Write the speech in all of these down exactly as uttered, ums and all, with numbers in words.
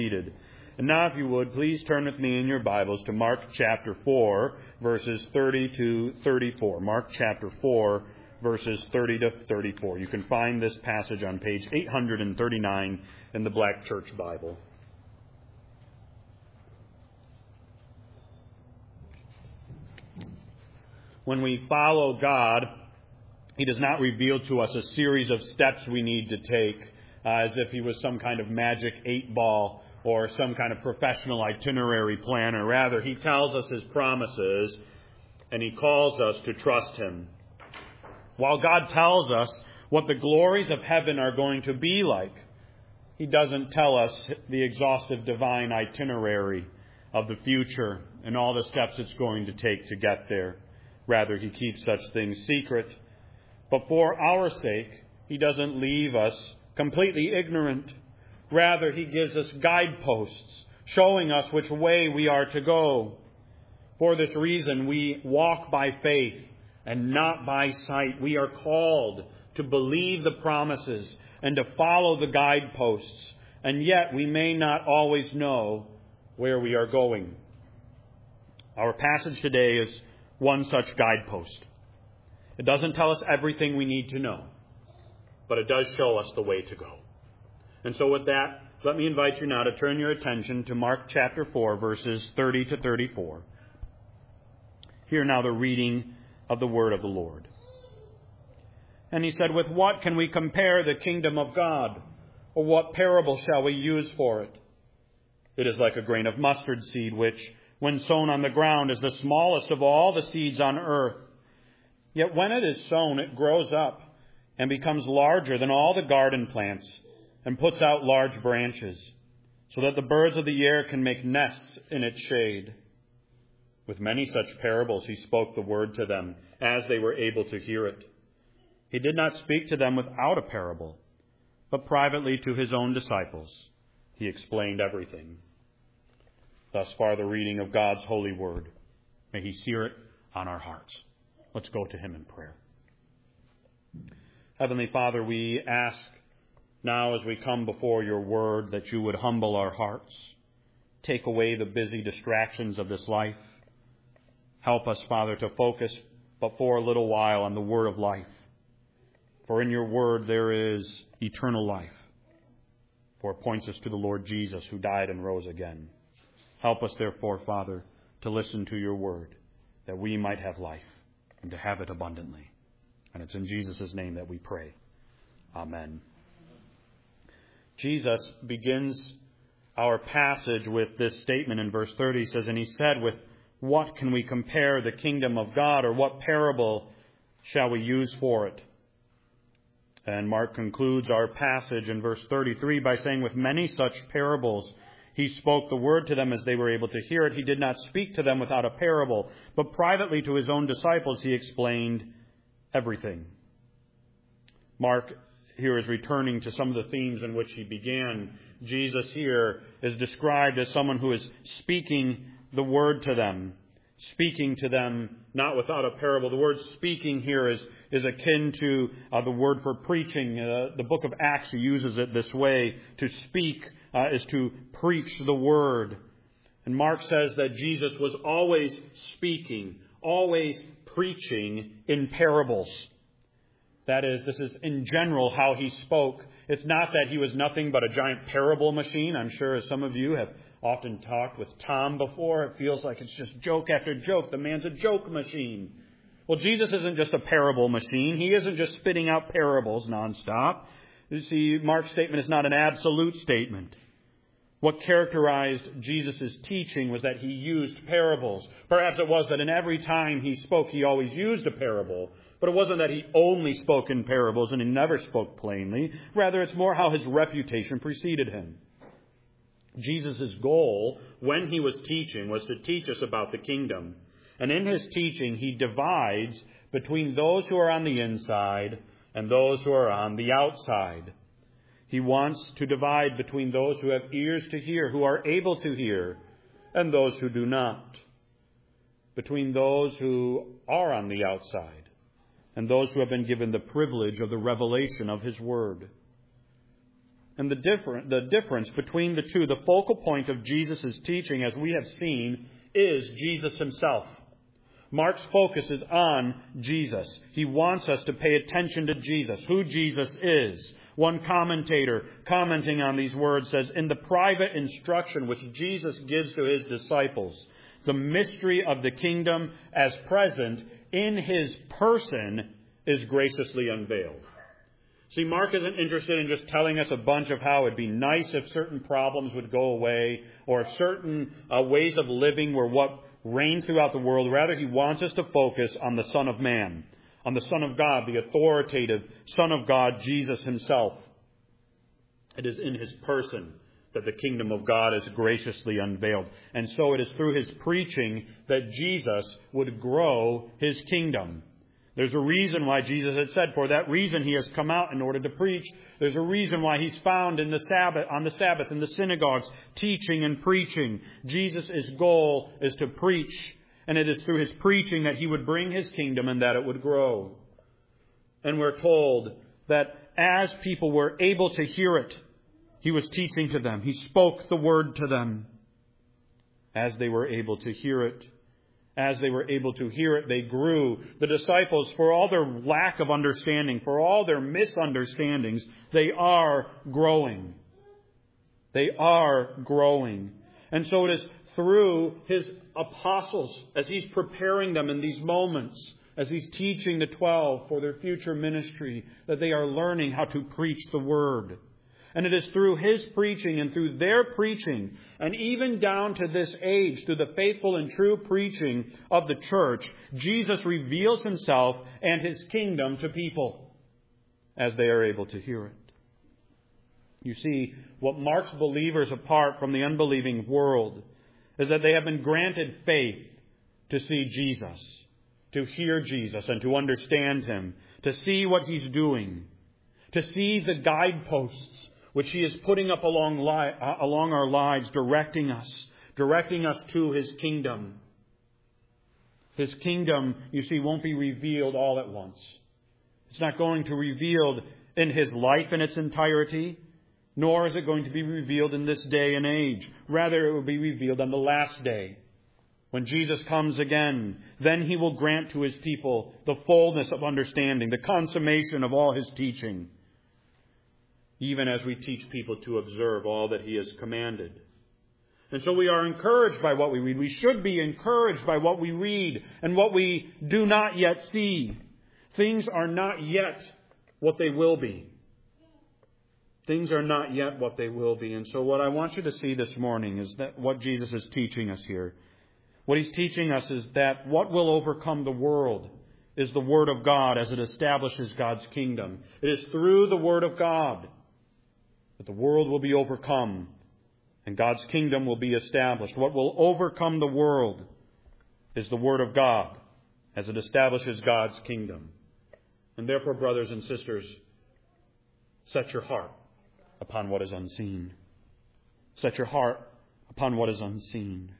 seated. And now, if you would, please turn with me in your Bibles to Mark chapter four, verses thirty to thirty-four. Mark chapter four, verses thirty to thirty-four. You can find this passage on page eight hundred thirty-nine in the Black Church Bible. When we follow God, He does not reveal to us a series of steps we need to take uh, as if He was some kind of magic eight ball or some kind of professional itinerary planner. Rather, He tells us His promises and He calls us to trust Him. While God tells us what the glories of heaven are going to be like, He doesn't tell us the exhaustive divine itinerary of the future and all the steps it's going to take to get there. Rather, He keeps such things secret. But for our sake, He doesn't leave us completely ignorant. Rather, He gives us guideposts, showing us which way we are to go. For this reason, we walk by faith and not by sight. We are called to believe the promises and to follow the guideposts. And yet, we may not always know where we are going. Our passage today is one such guidepost. It doesn't tell us everything we need to know, but it does show us the way to go. And so with that, let me invite you now to turn your attention to Mark chapter four, verses thirty to thirty-four. Hear now the reading of the word of the Lord. And He said, "With what can we compare the kingdom of God? Or what parable shall we use for it? It is like a grain of mustard seed, which, when sown on the ground, is the smallest of all the seeds on earth. Yet when it is sown, it grows up and becomes larger than all the garden plants and puts out large branches, so that the birds of the air can make nests in its shade." With many such parables He spoke the word to them as they were able to hear it. He did not speak to them without a parable, but privately to His own disciples He explained everything. Thus far the reading of God's holy word. May He sear it on our hearts. Let's go to Him in prayer. Heavenly Father, we ask now as we come before your word that you would humble our hearts. Take away the busy distractions of this life. Help us, Father, to focus but for a little while on the word of life. For in your word there is eternal life. For it points us to the Lord Jesus, who died and rose again. Help us, therefore, Father, to listen to your word, that we might have life and to have it abundantly. And it's in Jesus' name that we pray. Amen. Jesus begins our passage with this statement in verse thirty. He says, "And He said, with what can we compare the kingdom of God, or what parable shall we use for it?" And Mark concludes our passage in verse thirty-three by saying, "With many such parables He spoke the word to them as they were able to hear it. He did not speak to them without a parable, but privately to His own disciples He explained everything." Mark here is returning to some of the themes in which he began. Jesus here is described as someone who is speaking the word to them, speaking to them not without a parable. The word speaking here is, is akin to uh, the word for preaching. Uh, the book of Acts uses it this way. To speak uh, is to preach the word. And Mark says that Jesus was always speaking, always preaching in parables. That is, this is in general how He spoke. It's not that He was nothing but a giant parable machine. I'm sure as some of you have often talked with Tom before, it feels like it's just joke after joke. The man's a joke machine. Well, Jesus isn't just a parable machine. He isn't just spitting out parables nonstop. You see, Mark's statement is not an absolute statement. What characterized Jesus' teaching was that He used parables. Perhaps it was that in every time He spoke, He always used a parable. But it wasn't that He only spoke in parables and He never spoke plainly. Rather, it's more how His reputation preceded Him. Jesus' goal when He was teaching was to teach us about the kingdom. And in His teaching, He divides between those who are on the inside and those who are on the outside. He wants to divide between those who have ears to hear, who are able to hear, and those who do not. Between those who are on the outside and those who have been given the privilege of the revelation of His word. And the, differ- the difference between the two, the focal point of Jesus' teaching, as we have seen, is Jesus himself. Mark's focus is on Jesus. He wants us to pay attention to Jesus, who Jesus is. One commentator commenting on these words says, in the private instruction which Jesus gives to his disciples, the mystery of the kingdom as present in his person is graciously unveiled. See, Mark isn't interested in just telling us a bunch of how it'd be nice if certain problems would go away or if certain uh, ways of living were what reigned throughout the world. Rather, he wants us to focus on the Son of Man, on the Son of God, the authoritative Son of God, Jesus himself. It is in his person that the kingdom of God is graciously unveiled. And so it is through his preaching that Jesus would grow his kingdom. There's a reason why Jesus had said, for that reason he has come out in order to preach. There's a reason why he's found in the Sabbath, on the Sabbath in the synagogues, teaching and preaching. Jesus' goal is to preach, and it is through his preaching that he would bring his kingdom and that it would grow. And we're told that as people were able to hear it, he was teaching to them. He spoke the word to them as they were able to hear it. As they were able to hear it, they grew. The disciples, for all their lack of understanding, for all their misunderstandings, they are growing. They are growing. And so it is through his apostles, as he's preparing them in these moments, as he's teaching the twelve for their future ministry, that they are learning how to preach the word. And it is through his preaching and through their preaching, and even down to this age, through the faithful and true preaching of the church, Jesus reveals himself and his kingdom to people as they are able to hear it. You see, what marks believers apart from the unbelieving world is that they have been granted faith to see Jesus, to hear Jesus and to understand him, to see what he's doing, to see the guideposts which he is putting up along, li- uh, along our lives, directing us, directing us to his kingdom. His kingdom, you see, won't be revealed all at once. It's not going to be revealed in his life in its entirety, nor is it going to be revealed in this day and age. Rather, it will be revealed on the last day. When Jesus comes again, then he will grant to his people the fullness of understanding, the consummation of all his teaching, even as we teach people to observe all that he has commanded. And so we are encouraged by what we read. We should be encouraged by what we read and what we do not yet see. Things are not yet what they will be. Things are not yet what they will be. And so what I want you to see this morning is that what Jesus is teaching us here. What he's teaching us is that what will overcome the world is the Word of God as it establishes God's kingdom. It is through the Word of God that the world will be overcome and God's kingdom will be established. What will overcome the world is the Word of God as it establishes God's kingdom. And therefore, brothers and sisters, set your heart upon what is unseen. Set your heart upon what is unseen.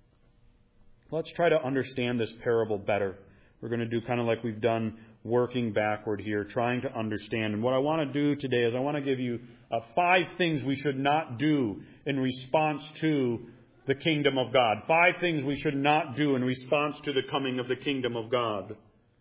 Let's try to understand this parable better. We're going to do kind of like we've done, working backward here, trying to understand. And what I want to do today is I want to give you uh, five things we should not do in response to the kingdom of God. Five things we should not do in response to the coming of the kingdom of God.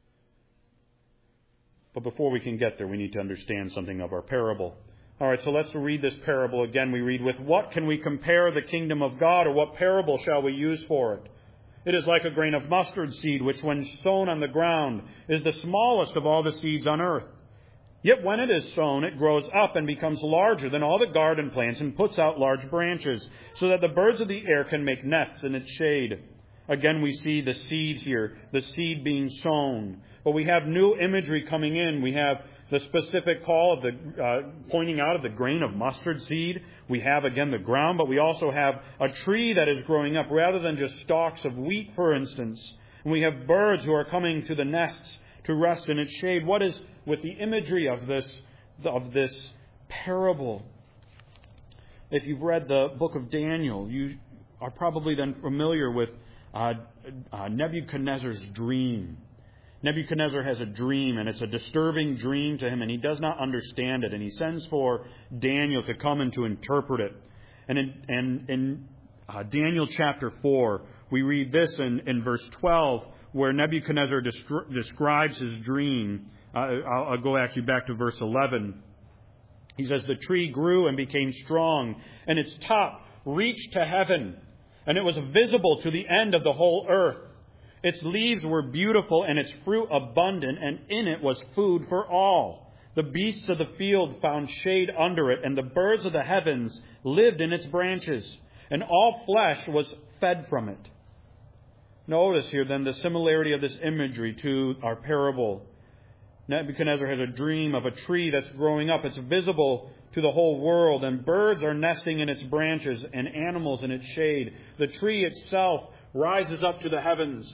But before we can get there, we need to understand something of our parable. All right, so let's read this parable again. We read, with what can we compare the kingdom of God, or what parable shall we use for it? It is like a grain of mustard seed, which when sown on the ground is the smallest of all the seeds on earth. Yet when it is sown, it grows up and becomes larger than all the garden plants and puts out large branches, so that the birds of the air can make nests in its shade. Again, we see the seed here, the seed being sown. But we have new imagery coming in. We have the specific call of the uh, pointing out of the grain of mustard seed. We have, again, the ground, but we also have a tree that is growing up rather than just stalks of wheat, for instance. And we have birds who are coming to the nests to rest in its shade. What is with the imagery of this, of this parable? If you've read the book of Daniel, you are probably then familiar with uh, uh, Nebuchadnezzar's dream. Nebuchadnezzar has a dream, and it's a disturbing dream to him, and he does not understand it. And he sends for Daniel to come and to interpret it. And in, and in uh, Daniel chapter four, we read this in, in verse twelve, where Nebuchadnezzar destri- describes his dream. Uh, I'll, I'll go actually back to verse eleven. He says, "The tree grew and became strong, and its top reached to heaven, and it was visible to the end of the whole earth. Its leaves were beautiful and its fruit abundant, and in it was food for all. The beasts of the field found shade under it, and the birds of the heavens lived in its branches, and all flesh was fed from it." Notice here then the similarity of this imagery to our parable. Nebuchadnezzar has a dream of a tree that's growing up. It's visible to the whole world, and birds are nesting in its branches and animals in its shade. The tree itself rises up to the heavens.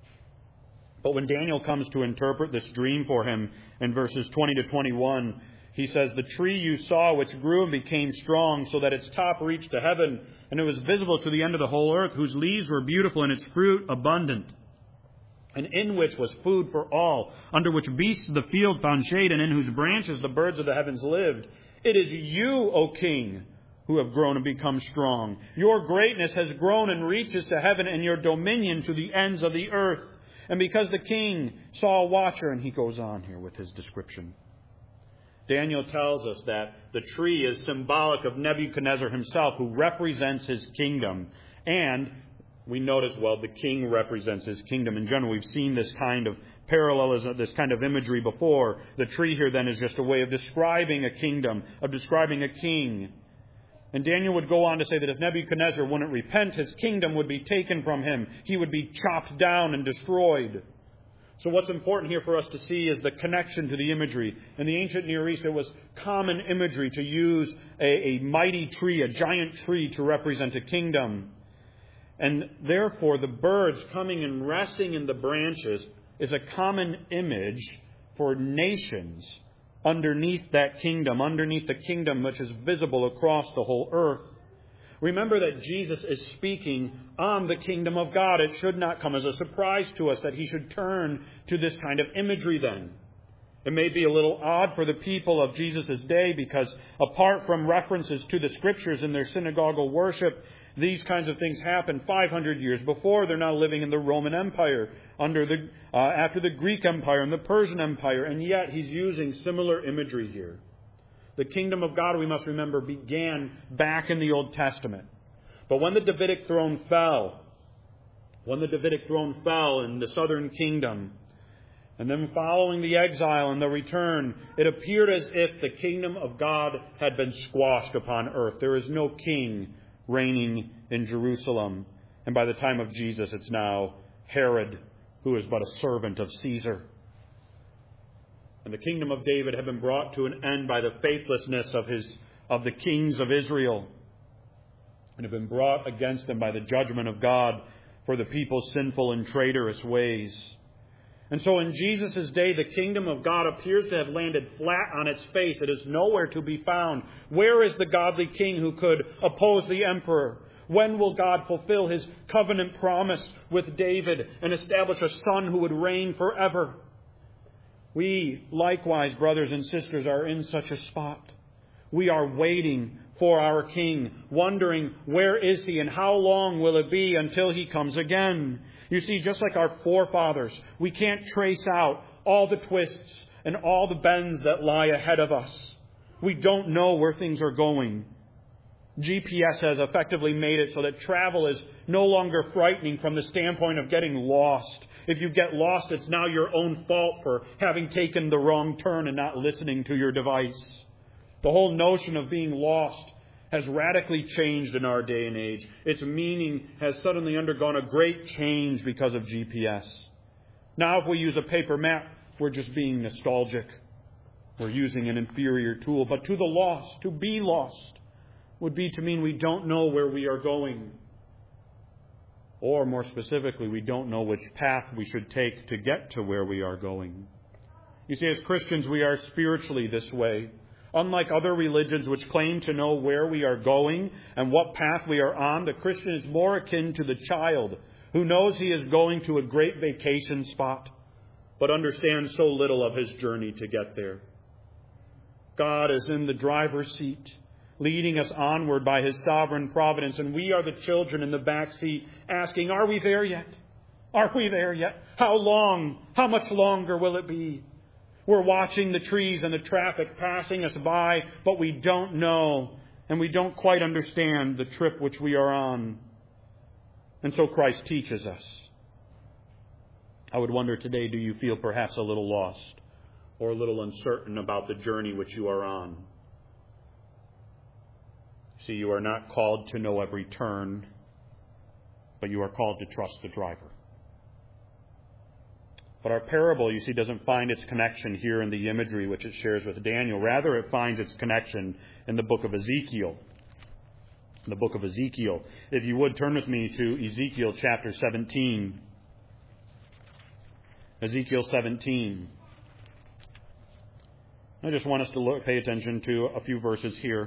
But when Daniel comes to interpret this dream for him in verses twenty to twenty-one, he says, "The tree you saw which grew and became strong so that its top reached to heaven, and it was visible to the end of the whole earth, whose leaves were beautiful and its fruit abundant, and in which was food for all, under which beasts of the field found shade, and in whose branches the birds of the heavens lived. It is you, O king, who have grown and become strong. Your greatness has grown and reaches to heaven, and your dominion to the ends of the earth. And because the king saw a watcher," and he goes on here with his description. Daniel tells us that the tree is symbolic of Nebuchadnezzar himself, who represents his kingdom. And we note as well the king represents his kingdom. In general, we've seen this kind of parallelism, this kind of imagery before. The tree here then is just a way of describing a kingdom, of describing a king. And Daniel would go on to say that if Nebuchadnezzar wouldn't repent, his kingdom would be taken from him. He would be chopped down and destroyed. So what's important here for us to see is the connection to the imagery. In the ancient Near East, it was common imagery to use a, a mighty tree, a giant tree, to represent a kingdom. And therefore, the birds coming and resting in the branches is a common image for nations underneath that kingdom, underneath the kingdom which is visible across the whole earth. Remember that Jesus is speaking on the kingdom of God. It should not come as a surprise to us that he should turn to this kind of imagery then. It may be a little odd for the people of Jesus' day because apart from references to the Scriptures in their synagogal worship, these kinds of things happened five hundred years before. They're now living in the Roman Empire, under the uh, after the Greek Empire and the Persian Empire, and yet he's using similar imagery here. The kingdom of God, we must remember, began back in the Old Testament. But when the Davidic throne fell, when the Davidic throne fell in the southern kingdom, and then following the exile and the return, it appeared as if the kingdom of God had been squashed upon earth. There is no king reigning in Jerusalem. And by the time of Jesus, it's now Herod, who is but a servant of Caesar. And the kingdom of David had been brought to an end by the faithlessness of his of the kings of Israel, and had been brought against them by the judgment of God for the people's sinful and traitorous ways. And so in Jesus' day, the kingdom of God appears to have landed flat on its face. It is nowhere to be found. Where is the godly king who could oppose the emperor? When will God fulfill his covenant promise with David and establish a son who would reign forever? We, likewise, brothers and sisters, are in such a spot. We are waiting for our King, wondering where is he and how long will it be until he comes again. You see, just like our forefathers, we can't trace out all the twists and all the bends that lie ahead of us. We don't know where things are going. G P S has effectively made it so that travel is no longer frightening from the standpoint of getting lost. If you get lost, it's now your own fault for having taken the wrong turn and not listening to your device. The whole notion of being lost has radically changed in our day and age. Its meaning has suddenly undergone a great change because of G P S. Now, if we use a paper map, we're just being nostalgic. We're using an inferior tool. But to the lost, to be lost, would be to mean we don't know where we are going. Or more specifically, we don't know which path we should take to get to where we are going. You see, as Christians, we are spiritually this way. Unlike other religions which claim to know where we are going and what path we are on, the Christian is more akin to the child who knows he is going to a great vacation spot, but understand so little of his journey to get there. God is in the driver's seat, leading us onward by his sovereign providence, and we are the children in the back seat asking, are we there yet? Are we there yet? How long? How much longer will it be? We're watching the trees and the traffic passing us by, but we don't know, and we don't quite understand the trip which we are on. And so Christ teaches us. I would wonder today, do you feel perhaps a little lost or a little uncertain about the journey which you are on? See, you are not called to know every turn, but you are called to trust the driver. But our parable, you see, doesn't find its connection here in the imagery which it shares with Daniel. Rather, it finds its connection in the book of Ezekiel. In the book of Ezekiel. If you would, turn with me to Ezekiel chapter seventeen. Ezekiel seventeen. I just want us to look, pay attention to a few verses here.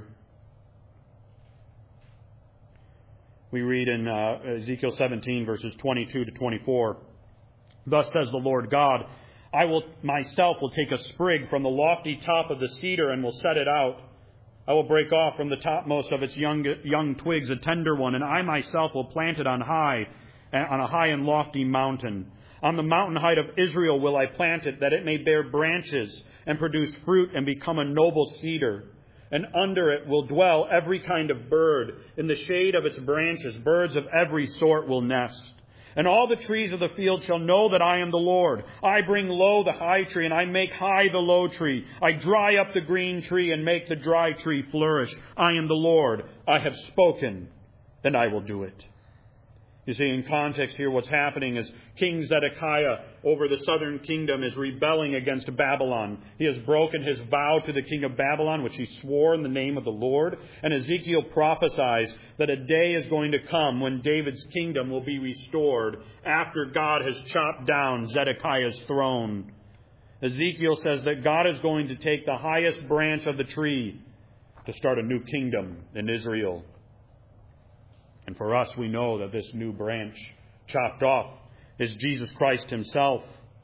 We read in uh, Ezekiel seventeen, verses twenty-two to twenty-four. Thus says the Lord God, I will myself will take a sprig from the lofty top of the cedar and will set it out. I will break off from the topmost of its young young twigs a tender one, and I myself will plant it on high, on a high and lofty mountain. On the mountain height of Israel will I plant it, that it may bear branches and produce fruit and become a noble cedar. And under it will dwell every kind of bird. In the shade of its branches, birds of every sort will nest. And all the trees of the field shall know that I am the Lord. I bring low the high tree, and I make high the low tree. I dry up the green tree and make the dry tree flourish. I am the Lord. I have spoken, and I will do it. You see, in context here, what's happening is King Zedekiah over the southern kingdom is rebelling against Babylon. He has broken his vow to the king of Babylon, which he swore in the name of the Lord. And Ezekiel prophesies that a day is going to come when David's kingdom will be restored after God has chopped down Zedekiah's throne. Ezekiel says that God is going to take the highest branch of the tree to start a new kingdom in Israel. And for us, we know that this new branch chopped off is Jesus Christ himself.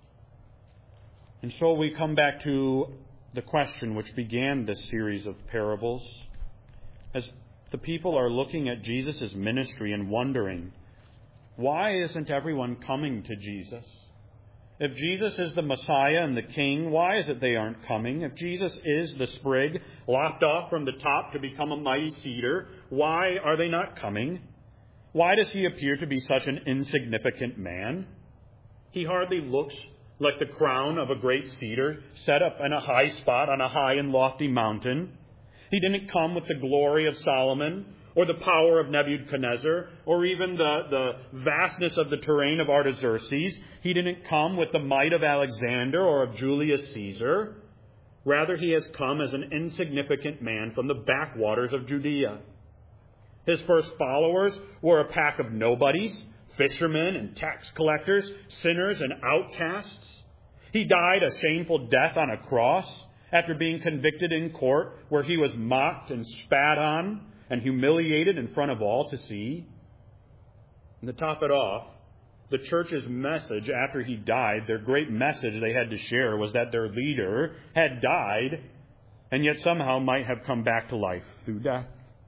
And so we come back to the question which began this series of parables. As the people are looking at Jesus' ministry and wondering, why isn't everyone coming to Jesus? If Jesus is the Messiah and the King, why is it they aren't coming? If Jesus is the sprig lopped off from the top to become a mighty cedar, why are they not coming? Why does he appear to be such an insignificant man? He hardly looks like the crown of a great cedar set up in a high spot on a high and lofty mountain. He didn't come with the glory of Solomon or the power of Nebuchadnezzar or even the, the vastness of the terrain of Artaxerxes. He didn't come with the might of Alexander or of Julius Caesar. Rather, he has come as an insignificant man from the backwaters of Judea. His first followers were a pack of nobodies, fishermen and tax collectors, sinners and outcasts. He died a shameful death on a cross after being convicted in court where he was mocked and spat on and humiliated in front of all to see. And to top it off, the church's message after he died, their great message they had to share was that their leader had died and yet somehow might have come back to life through death.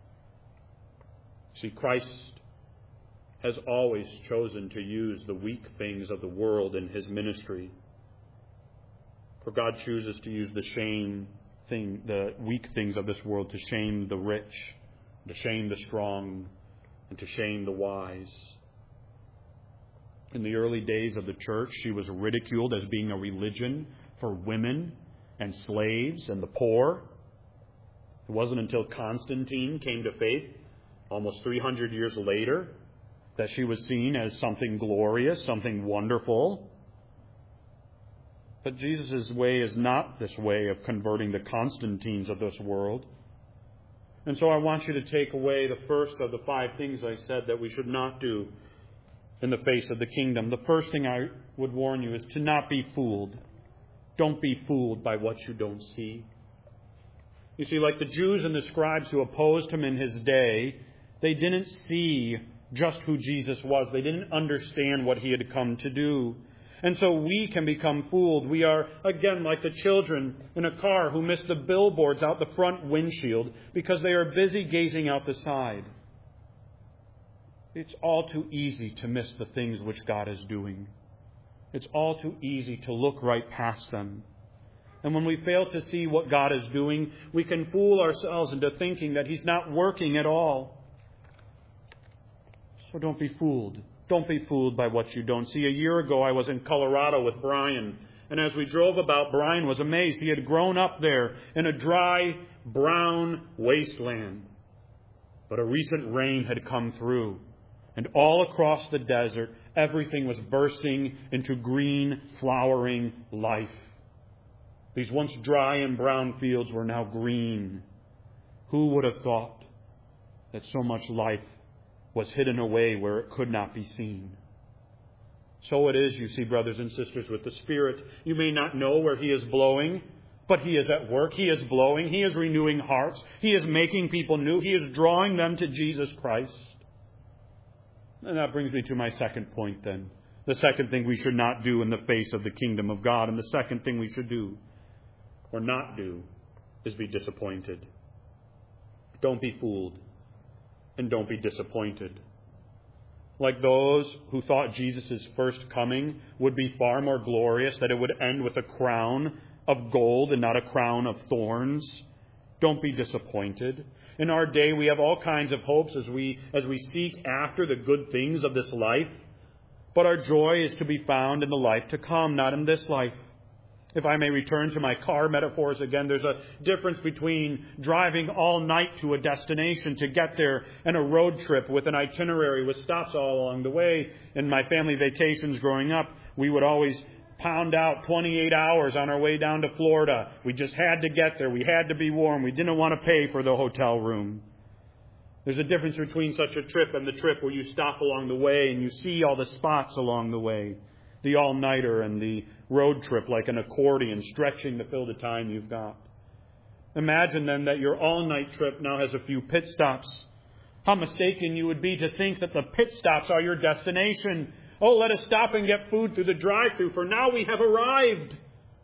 See, Christ has always chosen to use the weak things of the world in his ministry. For God chooses to use the shame thing, the weak things of this world to shame the rich, to shame the strong, and to shame the wise. In the early days of the church, she was ridiculed as being a religion for women and slaves and the poor. It wasn't until Constantine came to faith almost three hundred years later that she was seen as something glorious, something wonderful. But Jesus' way is not this way of converting the Constantines of this world. And so I want you to take away the first of the five things I said that we should not do in the face of the kingdom. The first thing I would warn you is to not be fooled. Don't be fooled by what you don't see. You see, like the Jews and the scribes who opposed him in his day, they didn't see just who Jesus was. They didn't understand what he had come to do. And so we can become fooled. We are, again, like the children in a car who miss the billboards out the front windshield because they are busy gazing out the side. It's all too easy to miss the things which God is doing. It's all too easy to look right past them. And when we fail to see what God is doing, we can fool ourselves into thinking that He's not working at all. So don't be fooled. Don't be fooled by what you don't see. A year ago, I was in Colorado with Brian. And as we drove about, Brian was amazed. He had grown up there in a dry, brown wasteland. But a recent rain had come through. And all across the desert, everything was bursting into green, flowering life. These once dry and brown fields were now green. Who would have thought that so much life was hidden away where it could not be seen? So it is, you see, brothers and sisters, with the Spirit. You may not know where He is blowing, but He is at work. He is blowing. He is renewing hearts. He is making people new. He is drawing them to Jesus Christ. And that brings me to my second point then. The second thing we should not do in the face of the kingdom of God. And the second thing we should do, or not do, is be disappointed. Don't be fooled. And don't be disappointed. Like those who thought Jesus' first coming would be far more glorious, that it would end with a crown of gold and not a crown of thorns. Don't be disappointed. In our day, we have all kinds of hopes as we as we seek after the good things of this life. But our joy is to be found in the life to come, not in this life. If I may return to my car metaphors again, there's a difference between driving all night to a destination to get there and a road trip with an itinerary with stops all along the way. In my family vacations growing up, we would always pound out twenty-eight hours on our way down to Florida. We just had to get there. We had to be warm. We didn't want to pay for the hotel room. There's a difference between such a trip and the trip where you stop along the way and you see all the spots along the way. The all-nighter and the road trip like an accordion stretching to fill the time you've got. Imagine then that your all-night trip now has a few pit stops. How mistaken you would be to think that the pit stops are your destination. Oh, let us stop and get food through the drive-thru, for now we have arrived.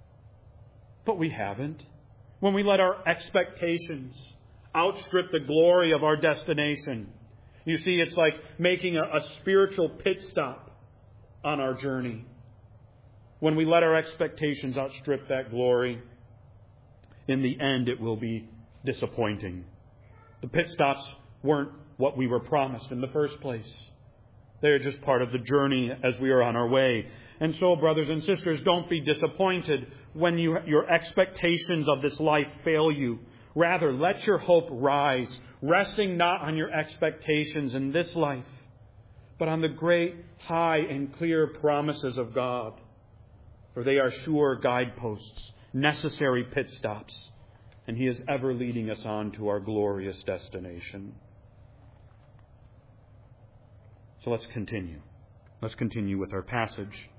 But we haven't. When we let our expectations outstrip the glory of our destination. You see, it's like making a, a spiritual pit stop on our journey. When we let our expectations outstrip that glory, in the end it will be disappointing. The pit stops weren't what we were promised in the first place. They are just part of the journey as we are on our way. And so, brothers and sisters, don't be disappointed when you, your expectations of this life fail you. Rather, let your hope rise, resting not on your expectations in this life, but on the great, high, and clear promises of God. For they are sure guideposts, necessary pit stops, and He is ever leading us on to our glorious destination. So let's continue. Let's continue with our passage.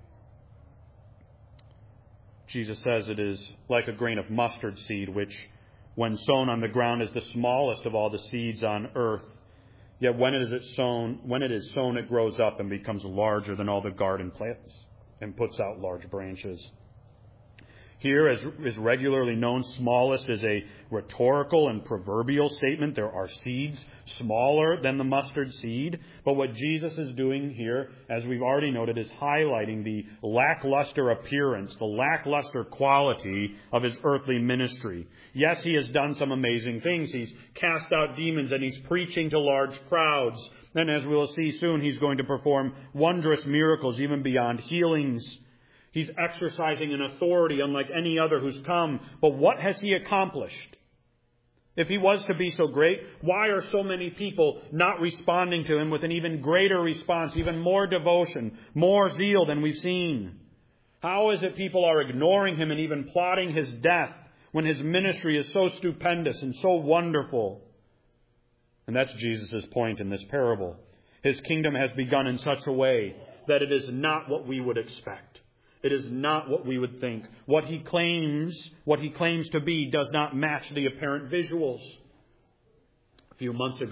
Jesus says it is like a grain of mustard seed, which, when sown on the ground, is the smallest of all the seeds on earth. Yet when it is sown, when it is sown, it grows up and becomes larger than all the garden plants and puts out large branches. Here, as is regularly known, smallest is a rhetorical and proverbial statement. There are seeds smaller than the mustard seed. But what Jesus is doing here, as we've already noted, is highlighting the lackluster appearance, the lackluster quality of His earthly ministry. Yes, He has done some amazing things. He's cast out demons and He's preaching to large crowds. And as we'll see soon, He's going to perform wondrous miracles, even beyond healings. He's exercising an authority unlike any other who's come. But what has He accomplished? If He was to be so great, why are so many people not responding to Him with an even greater response, even more devotion, more zeal than we've seen? How is it people are ignoring Him and even plotting His death when His ministry is so stupendous and so wonderful? And that's Jesus' point in this parable. His kingdom has begun in such a way that it is not what we would expect. It is not what we would think. What he claims, what he claims to be does not match the apparent visuals. A few months ago,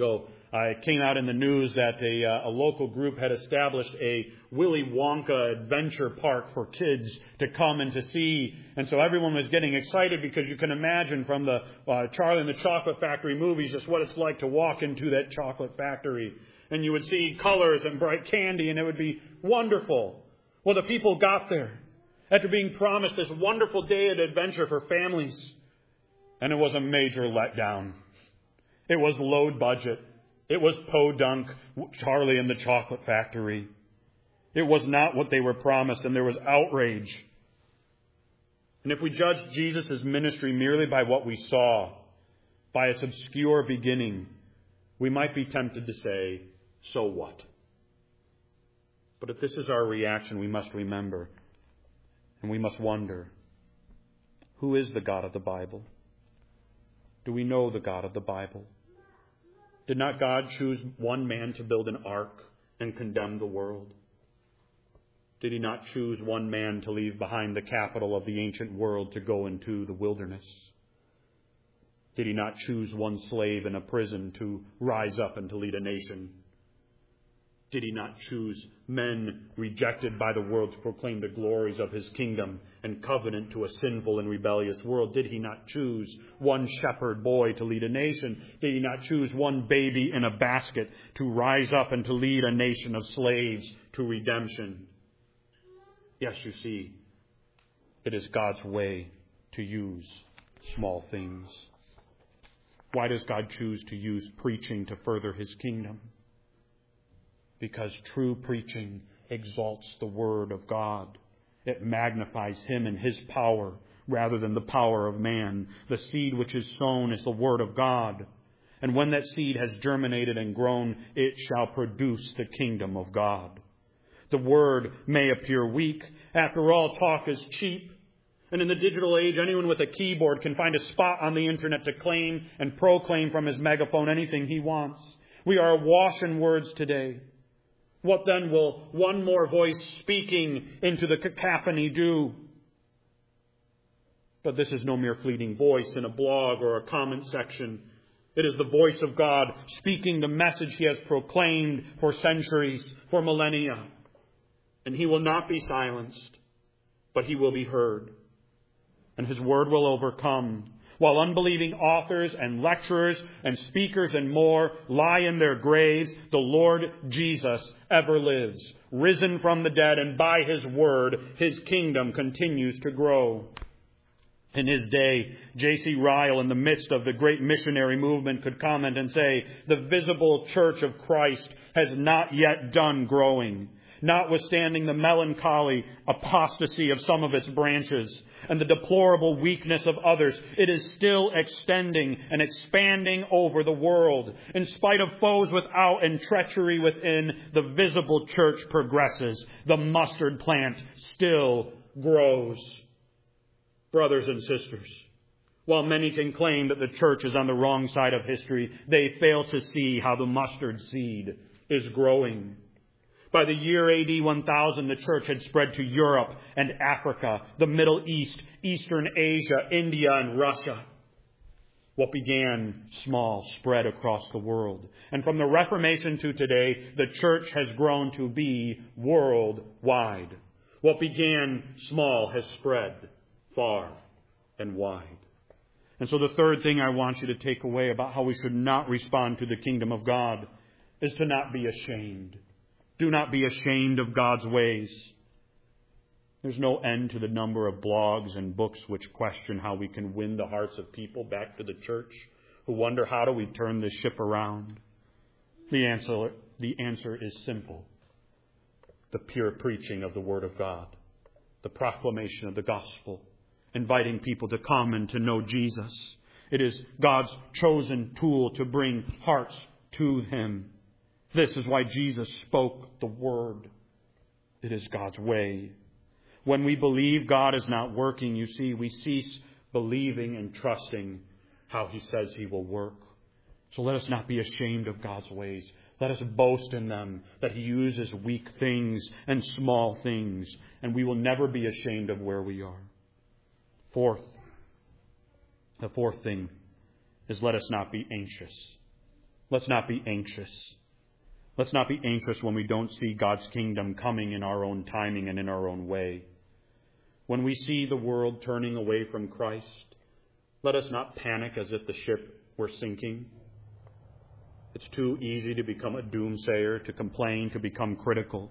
Uh, it came out in the news that a, uh, a local group had established a Willy Wonka adventure park for kids to come and to see. And so everyone was getting excited because you can imagine from the uh, Charlie and the Chocolate Factory movies just what it's like to walk into that chocolate factory. And you would see colors and bright candy, and it would be wonderful. Well, the people got there after being promised this wonderful day of adventure for families. And it was a major letdown. It was low budget. It was podunk, Charlie and the Chocolate Factory. It was not what they were promised, and there was outrage. And if we judge Jesus' ministry merely by what we saw, by its obscure beginning, we might be tempted to say, so what? But if this is our reaction, we must remember, and we must wonder, who is the God of the Bible? Do we know the God of the Bible? Did not God choose one man to build an ark and condemn the world? Did he not choose one man to leave behind the capital of the ancient world to go into the wilderness? Did he not choose one slave in a prison to rise up and to lead a nation? Did he not choose men rejected by the world to proclaim the glories of his kingdom and covenant to a sinful and rebellious world? Did he not choose one shepherd boy to lead a nation? Did he not choose one baby in a basket to rise up and to lead a nation of slaves to redemption? Yes, you see, it is God's way to use small things. Why does God choose to use preaching to further his kingdom? Because true preaching exalts the Word of God. It magnifies Him and His power rather than the power of man. The seed which is sown is the Word of God. And when that seed has germinated and grown, it shall produce the kingdom of God. The Word may appear weak. After all, talk is cheap. And in the digital age, anyone with a keyboard can find a spot on the internet to claim and proclaim from his megaphone anything he wants. We are awash in words today. What then will one more voice speaking into the cacophony do? But this is no mere fleeting voice in a blog or a comment section. It is the voice of God speaking the message He has proclaimed for centuries, for millennia. And He will not be silenced, but He will be heard. And His word will overcome. While unbelieving authors and lecturers and speakers and more lie in their graves, the Lord Jesus ever lives, risen from the dead, and by His word, His kingdom continues to grow. In his day, J C Ryle, in the midst of the great missionary movement, could comment and say, the visible church of Christ has not yet done growing. Notwithstanding the melancholy apostasy of some of its branches and the deplorable weakness of others, it is still extending and expanding over the world. In spite of foes without and treachery within, the visible church progresses. The mustard plant still grows. Brothers and sisters, while many can claim that the church is on the wrong side of history, they fail to see how the mustard seed is growing. By the year A D one thousand, the church had spread to Europe and Africa, the Middle East, Eastern Asia, India, and Russia. What began small spread across the world. And from the Reformation to today, the church has grown to be worldwide. What began small has spread far and wide. And so the third thing I want you to take away about how we should not respond to the kingdom of God is to not be ashamed. Do not be ashamed of God's ways. There's no end to the number of blogs and books which question how we can win the hearts of people back to the church, who wonder how do we turn this ship around. The answer, the answer is simple. The pure preaching of the Word of God. The proclamation of the gospel. Inviting people to come and to know Jesus. It is God's chosen tool to bring hearts to Him. This is why Jesus spoke the word. It is God's way. When we believe God is not working, you see, we cease believing and trusting how He says He will work. So let us not be ashamed of God's ways. Let us boast in them, that He uses weak things and small things, and we will never be ashamed of where we are. Fourth, the fourth thing is let us not be anxious. Let's not be anxious. Let's not be anxious when we don't see God's kingdom coming in our own timing and in our own way. When we see the world turning away from Christ, let us not panic as if the ship were sinking. It's too easy to become a doomsayer, to complain, to become critical.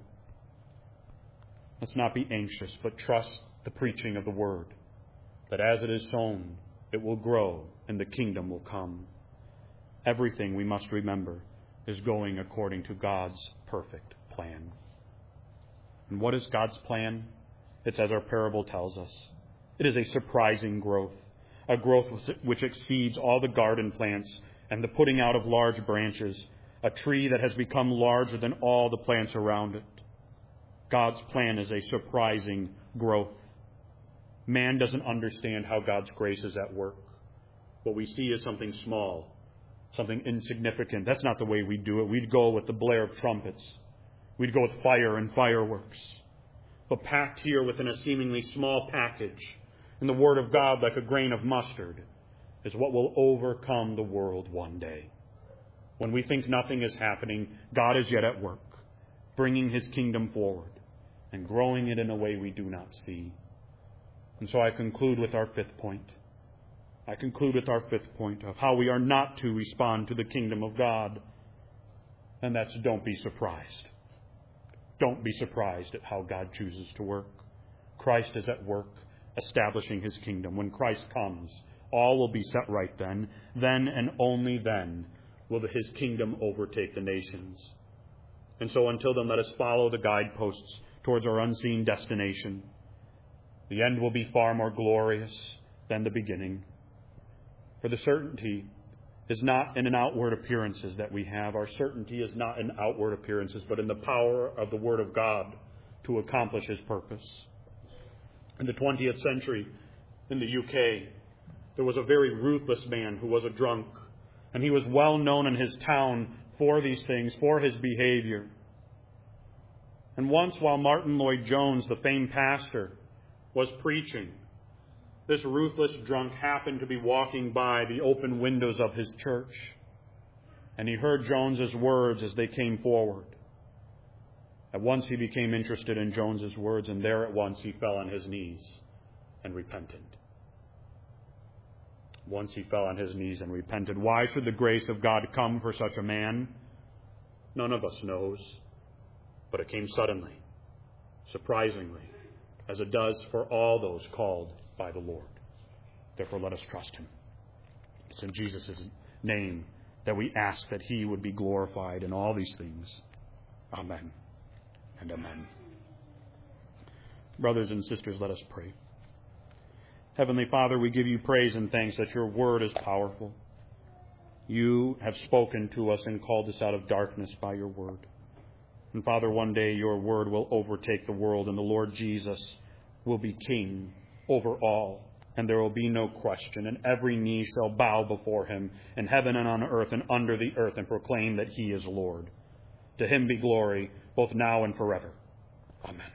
Let's not be anxious, but trust the preaching of the Word, that as it is sown, it will grow and the kingdom will come. Everything, we must remember, is going according to God's perfect plan. And what is God's plan? It's as our parable tells us. It is a surprising growth, a growth which exceeds all the garden plants and the putting out of large branches, a tree that has become larger than all the plants around it. God's plan is a surprising growth. Man doesn't understand how God's grace is at work. What we see is something small, something insignificant. That's not the way we do it. We'd go with the blare of trumpets. We'd go with fire and fireworks. But packed here within a seemingly small package, in the Word of God like a grain of mustard, is what will overcome the world one day. When we think nothing is happening, God is yet at work, bringing His kingdom forward and growing it in a way we do not see. And so I conclude with our fifth point. I conclude with our fifth point of how we are not to respond to the kingdom of God. And that's don't be surprised. Don't be surprised at how God chooses to work. Christ is at work establishing His kingdom. When Christ comes, all will be set right then. Then and only then will His kingdom overtake the nations. And so until then, let us follow the guideposts towards our unseen destination. The end will be far more glorious than the beginning. For the certainty is not in an outward appearances that we have. Our certainty is not in outward appearances, but in the power of the Word of God to accomplish His purpose. In the twentieth century, in the U K, there was a very ruthless man who was a drunk, and he was well known in his town for these things, for his behavior. And once, while Martin Lloyd-Jones, the famed pastor, was preaching, this ruthless drunk happened to be walking by the open windows of his church, and he heard Jones's words as they came forward. At once he became interested in Jones's words, and there at once he fell on his knees and repented. Once he fell on his knees and repented. Why should the grace of God come for such a man? None of us knows, but it came suddenly, surprisingly, as it does for all those called by the Lord. Therefore, let us trust Him. It's in Jesus' name that we ask that He would be glorified in all these things. Amen and amen. Brothers and sisters, let us pray. Heavenly Father, we give You praise and thanks that Your word is powerful. You have spoken to us and called us out of darkness by Your word. And Father, one day Your word will overtake the world, and the Lord Jesus will be King over all. And there will be no question, and every knee shall bow before Him in heaven and on earth and under the earth, and proclaim that He is Lord. To Him be glory, both now and forever. Amen.